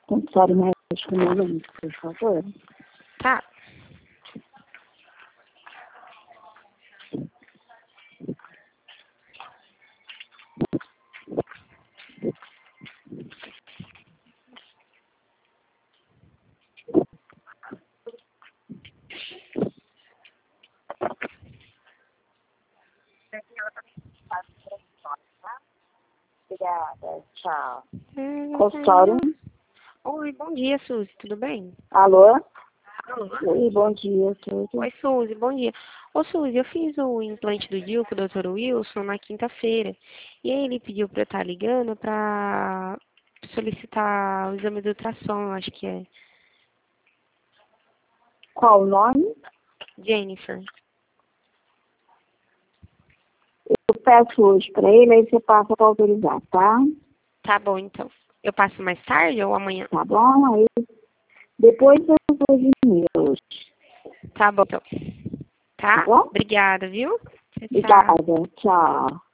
Consultório médico novo, por favor. Tá. Obrigada, tchau. Consultório. Consultório. Oi, bom dia, Suzy, tudo bem? Alô? Alô? Oi, bom dia, tudo. Oi, Suzy, bom dia. Ô, Suzy, eu fiz o implante do DIU com o Dr. Wilson na quinta-feira. E aí ele pediu pra eu estar ligando pra solicitar o exame de ultrassom, eu acho que é. Qual o nome? Jennifer. Eu peço hoje pra ele, aí você passa pra autorizar, tá? Tá bom, então. Eu passo mais tarde ou amanhã? Tá bom? Aí depois eu vou vir hoje, Tá bom, então. tá Tá? bom? Obrigada, viu? Tchau, tchau. Obrigada, tchau.